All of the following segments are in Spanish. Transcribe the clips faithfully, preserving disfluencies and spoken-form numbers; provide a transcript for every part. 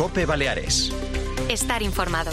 COPE Baleares. Estar informado.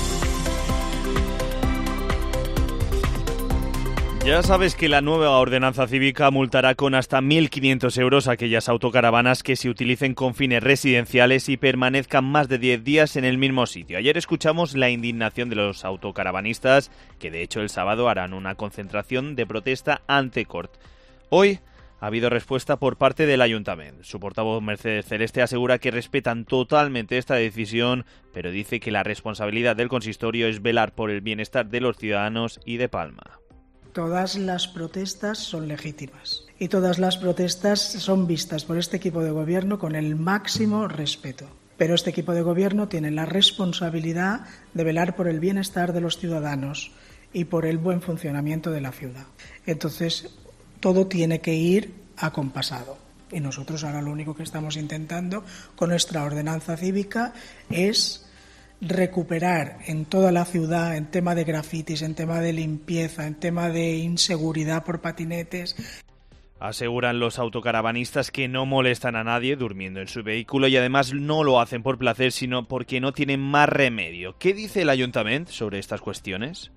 Ya sabes que la nueva ordenanza cívica multará con hasta mil quinientos euros a aquellas autocaravanas que se utilicen con fines residenciales y permanezcan más de diez días en el mismo sitio. Ayer escuchamos la indignación de los autocaravanistas, que de hecho el sábado harán una concentración de protesta ante Cort. Hoy ha habido respuesta por parte del Ayuntamiento. Su portavoz Mercedes Celeste asegura que respetan totalmente esta decisión, pero dice que la responsabilidad del consistorio es velar por el bienestar de los ciudadanos y de Palma. Todas las protestas son legítimas y todas las protestas son vistas por este equipo de gobierno con el máximo respeto. Pero este equipo de gobierno tiene la responsabilidad de velar por el bienestar de los ciudadanos y por el buen funcionamiento de la ciudad. Entonces, todo tiene que ir acompasado. Y nosotros ahora lo único que estamos intentando con nuestra ordenanza cívica es recuperar en toda la ciudad, en tema de grafitis, en tema de limpieza, en tema de inseguridad por patinetes. Aseguran los autocaravanistas que no molestan a nadie durmiendo en su vehículo y además no lo hacen por placer, sino porque no tienen más remedio. ¿Qué dice el Ayuntamiento sobre estas cuestiones?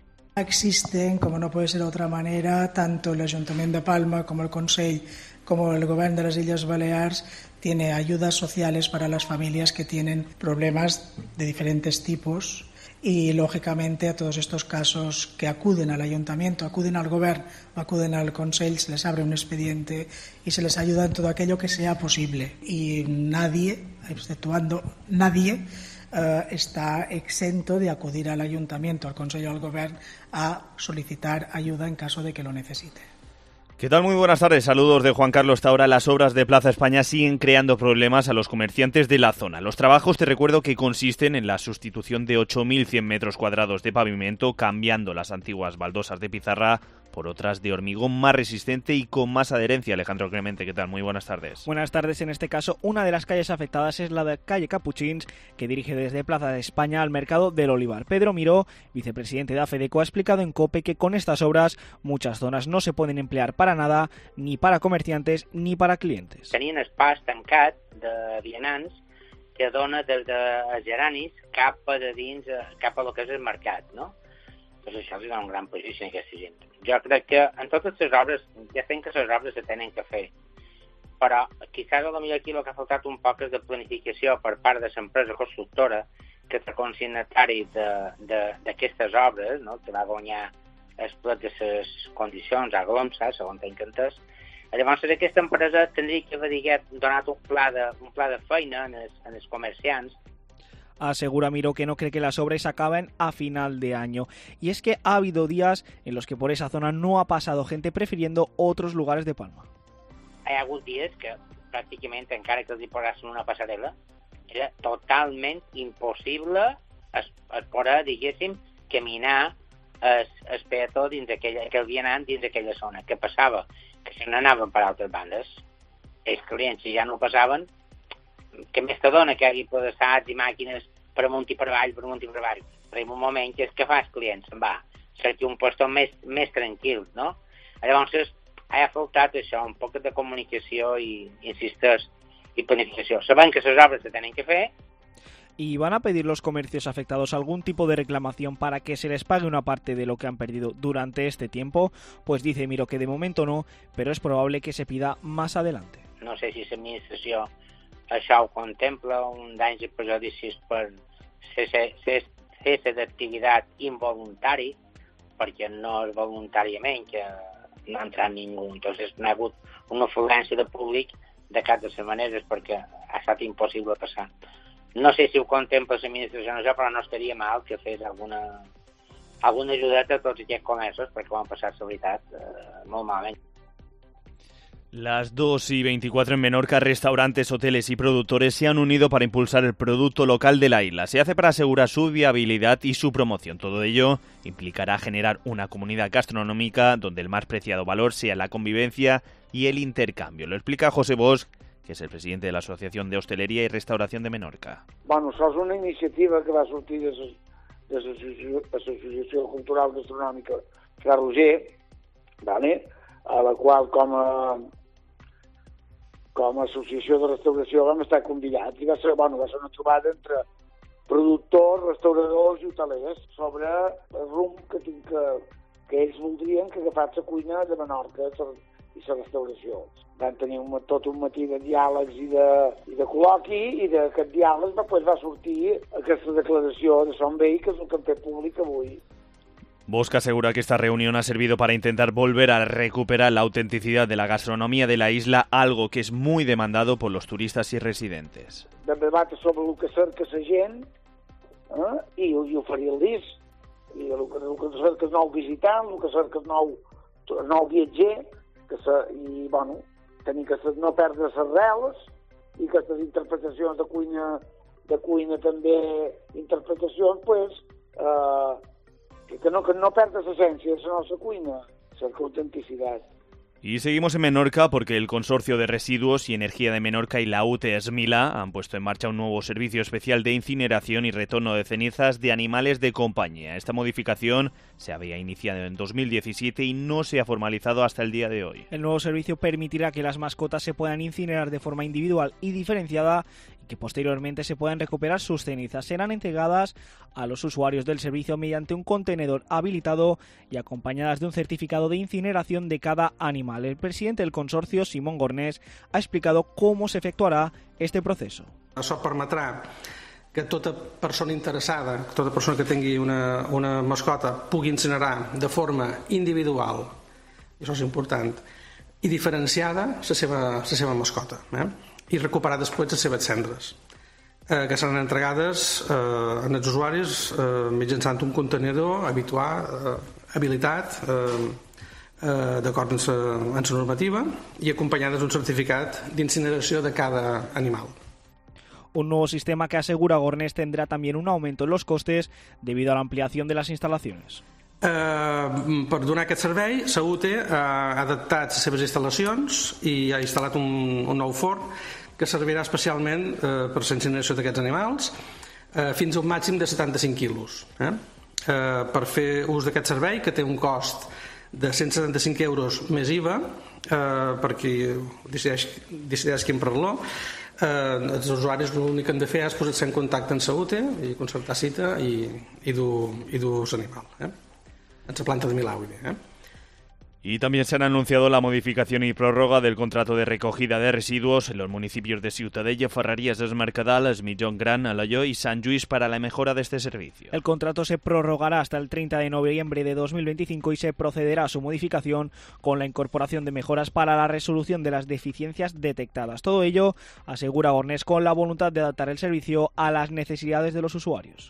Existen, como no puede ser de otra manera, tanto el Ayuntamiento de Palma como el Consell como el Gobierno de las Illes Balears tiene ayudas sociales para las familias que tienen problemas de diferentes tipos y, lógicamente, a todos estos casos que acuden al Ayuntamiento, acuden al Gobierno o acuden al Consell, se les abre un expediente y se les ayuda en todo aquello que sea posible. Y nadie, exceptuando nadie, Uh, está exento de acudir al Ayuntamiento, al Consejo o al Gobierno a solicitar ayuda en caso de que lo necesite. ¿Qué tal? Muy buenas tardes. Saludos de Juan Carlos Taura. Las obras de Plaza España siguen creando problemas a los comerciantes de la zona. Los trabajos, te recuerdo, que consisten en la sustitución de ocho mil cien metros cuadrados de pavimento, cambiando las antiguas baldosas de pizarra por otras de hormigón más resistente y con más adherencia. Alejandro Clemente, ¿qué tal? Muy buenas tardes. Buenas tardes. En este caso, una de las calles afectadas es la de calle Capuchins, que dirige desde Plaza de España al Mercado del Olivar. Pedro Miró, vicepresidente de AFEDECO, ha explicado en COPE que con estas obras muchas zonas no se pueden emplear para nada, ni para comerciantes ni para clientes. Tenien el pas tancat de vianants que dona des de Geranis cap a de dins, cap a lo que és el mercat, no? Doncs això és un gran perjudici a aquesta gent. Jo crec que en totes les obres, ja entenc que les obres se tenen que fer, però quizás a lo millor aquí el que ha faltat un poc és de planificació per part de l'empresa constructora, que és el consignatari d'aquestes obres, no? Que va guanyar el plet de les condicions a Glomsa, segons tinc entès. Llavors, aquesta empresa tindria que haver donat un pla de, un pla de feina en els, en els comerciants. Asegura Miró que no cree que las obras acaben a final de año. Y es que ha habido días en los que por esa zona no ha pasado gente, prefiriendo otros lugares de Palma. Hi ha hagut dies que pràcticament, encara que els hi posessin una passarel·la, era totalment impossible es, es poder, diguéssim, caminar el, el peató dins aquella, aquell vianant dins d'aquella zona. Què passava? Que se n'anaven per altres bandes. Els clients, si ja no passaven, que més te dona que hi hagi pedestats i màquines per amunt i per avall, per amunt i per avall. Però en un moment que és que fa el client, se'n va, cerqui un lloc més, més tranquil, no? Llavors, ha faltat això, un poc de comunicació i, insisteix, i planificació. Sabem que les obres se tenen que fer. ¿Y van a pedir los comercios afectados algún tipo de reclamación para que se les pague una parte de lo que han perdido durante este tiempo? Pues dice Miró que de momento no, pero es probable que se pida más adelante. No sé si l'administració això ho contempla, un danys i perjudicis per cese d'activitat involuntari, perquè no és voluntàriament que no ha entrat ningú. Entonces no ha hagut una afluència de públic de cap de les maneres perquè ha estat impossible passar. No sé si ho contempla l'administració o no, però no estaria mal que fes alguna, alguna ajudeta a tots aquests comerços perquè ho han passat, la veritat, eh, molt malament. Las dos y veinticuatro en Menorca, restaurantes, hoteles y productores se han unido para impulsar el producto local de la isla. Se hace para asegurar su viabilidad y su promoción. Todo ello implicará generar una comunidad gastronómica donde el más preciado valor sea la convivencia y el intercambio. Lo explica José Bosch, que és el president de l'Associació de Hosteleria i Restauració de Menorca. Bueno, això és una iniciativa que va sortir de l'Associació Cultural Gastronòmica Fra Roger, vale? A la qual com a, com a associació de restauració vam estar convidats i va ser, bueno, va ser una trobada entre productors, restauradors i hotelers sobre el rumb que, que, que ells voldrien que agafats la cuina de Menorca i la restauració. Van tenir un, tot un matí de diàlegs i de, i de col·loqui, i d'aquest diàleg després va sortir aquesta declaració de Son Vell, que és el que hem fet públic avui. Bosch asegura que esta reunión ha servido para intentar volver a recuperar la autenticidad de la gastronomía de la isla, algo que es muy demandado por los turistas y residentes. Vam debatre sobre el que cerca la gent eh? I, i oferir el disc. I el que, el que cerca el nou visitant, el que cerca el nou, el nou viatger, que se, i bueno, tenir que no perdre les arrels i aquestes interpretacions de cuina, de cuina també, interpretacions, pues, eh, que, que, no, que no perdre l'essència de la nostra cuina, la autenticitat. Y seguimos en Menorca porque el Consorcio de Residuos y Energía de Menorca y la U T E S Milà han puesto en marcha un nuevo servicio especial de incineración y retorno de cenizas de animales de compañía. Esta modificación se había iniciado en dos mil diecisiete y no se ha formalizado hasta el día de hoy. El nuevo servicio permitirá que las mascotas se puedan incinerar de forma individual y diferenciada y que posteriormente se puedan recuperar sus cenizas. Serán entregadas a los usuarios del servicio mediante un contenedor habilitado y acompañadas de un certificado de incineración de cada animal. El presidente del consorcio, Simón Gornés, ha explicado cómo se efectuará este proceso. Això permetrà que tota persona interessada, tota persona que tingui una, una mascota, pugui incinerar de forma individual, i això és important, i diferenciada la seva, la seva mascota, eh? I recuperar després les seves cendres, eh, que seran entregades eh, als usuaris eh, mitjançant un contenidor habitual, eh, habilitat, eh, eh, d'acord amb la normativa, i acompanyades d'un certificat d'incineració de cada animal. Un nuevo sistema que, asegura Gornés, tendrá también un aumento en los costes debido a la ampliación de las instalaciones. Eh, per donar aquest servei, la U T E ha adaptat les seves instal·lacions i ha instal·lat un, un nou forn que servirà especialment eh, per la incineració d'aquests animals eh, fins a un màxim de setanta-cinc quilos. Eh? Eh, per fer ús d'aquest servei, que té un cost de cent setanta-cinc euros més I V A, eh, per qui decideix, decideix quin parlor, eh, els usuaris l'únic que han de fer és posar-se en contacte amb la U T E i concertar cita i, i dur l'animal. Eh? En la planta de Milà, vull dir, eh? Y también se han anunciado la modificación y prórroga del contrato de recogida de residuos en los municipios de Ciutadella, Ferreries del Mercadal, Es Migjorn Gran, Alaior y Sant Lluís para la mejora de este servicio. El contrato se prorrogará hasta el treinta de noviembre de dos mil veinticinco y se procederá a su modificación con la incorporación de mejoras para la resolución de las deficiencias detectadas. Todo ello, asegura Gornés, con la voluntad de adaptar el servicio a las necesidades de los usuarios.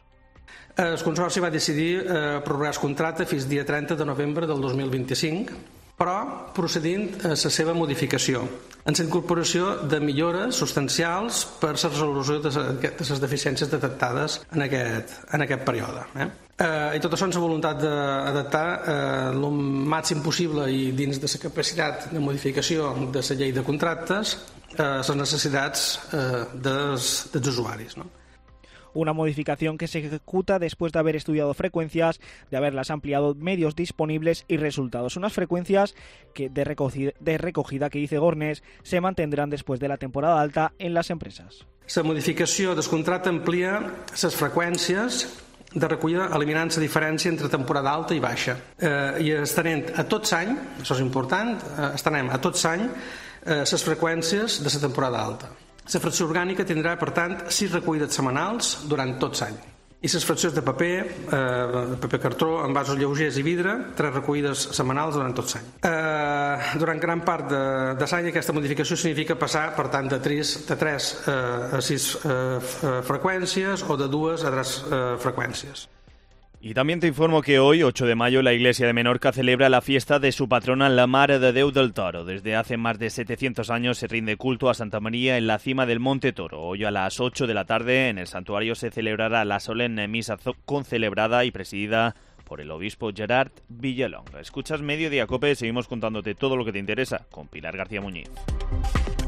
El Consorci va decidir eh, prorrogar el contracte fins dia trenta de novembre del dos mil vint-i-cinc, però procedint a la seva modificació, en la incorporació de millores substancials per la resolució de les deficiències detectades en aquest, en aquest període. Eh? Eh, I tot això amb la voluntat d'adaptar eh, el màxim possible i dins de la capacitat de modificació de la llei de contractes a eh, les necessitats eh, dels, dels usuaris, no? Una modificación que se ejecuta después de haber estudiado frecuencias, de haberlas ampliado, medios disponibles y resultados. Unas frecuencias que de, recogida, de recogida que, dice Gornés, se mantendrán después de la temporada alta en las empresas. La modificació del contracte amplia les freqüències de recollida, eliminant la diferència entre temporada alta i baixa. Eh, I estarem a tots any, això és important, eh, estarem a tots any eh, les freqüències de la temporada alta. La fracció orgànica tindrà, per tant, sis recollides setmanals durant tot l'any. I les fraccions de paper, eh, paper cartró, envasos lleugers i vidre, tres recollides setmanals durant tot l'any. Eh, durant gran part de, de l'any aquesta modificació significa passar, per tant, de tres, de tres eh, a sis eh, freqüències o de dues a tres eh, freqüències. Y también te informo que hoy, ocho de mayo, la Iglesia de Menorca celebra la fiesta de su patrona, la Mare de Déu del Toro. Desde hace más de setecientos años se rinde culto a Santa María en la cima del Monte Toro. Hoy a las ocho de la tarde en el santuario se celebrará la solemne misa concelebrada y presidida por el obispo Gerard Villalonga. Escuchas Mediodía Cope, seguimos contándote todo lo que te interesa con Pilar García Muñiz.